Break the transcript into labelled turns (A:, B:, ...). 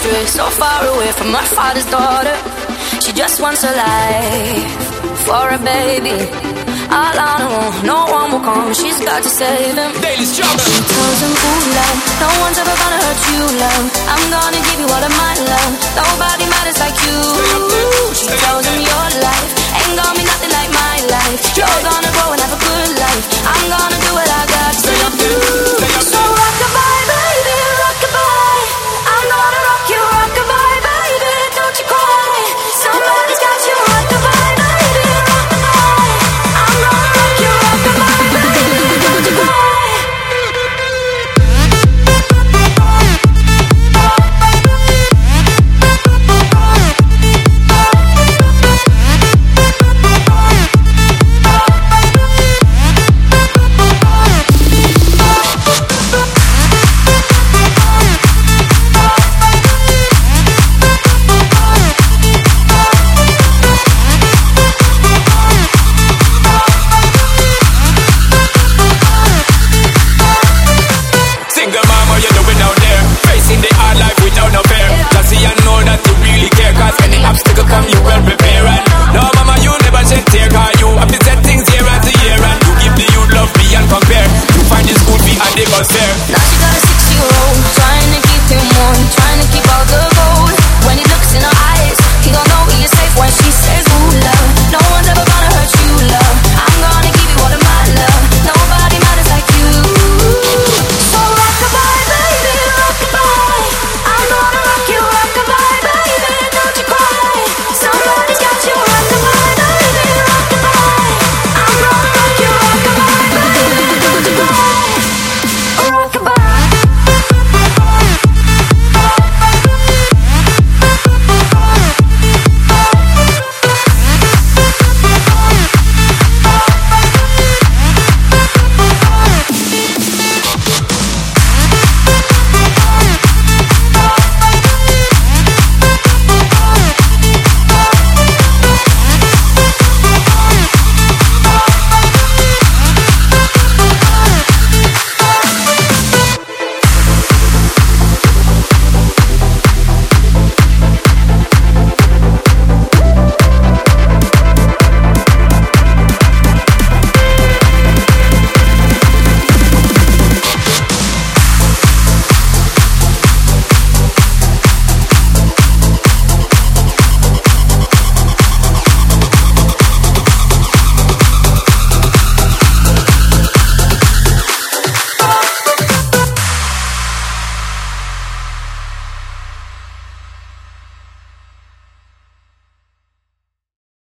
A: astray, so far away from her father's daughter. She just wants a life for a baby. All on her own, no one will come, she's got to save him.
B: Daily struggle.
A: She tells him, ooh, love, no one's ever gonna hurt you, love. I'm gonna give you all of my love, nobody matters like you. She tells him, your life ain't gonna be nothing like my life. You're gonna grow and have a good life. I'm gonna do what I got to do. So rock-a-bye, baby, rock-a-bye. I'm gonna rock you, rock-a-bye, baby, don't you cry. Somebody's got you, rock-a-bye, baby, rock-a-bye. I'm gonna rock you, rock-a-bye, baby, don't you cry. Now she got a 6-year-old, trying to keep him warm, trying to keep all the gold. When he looks in her eyes,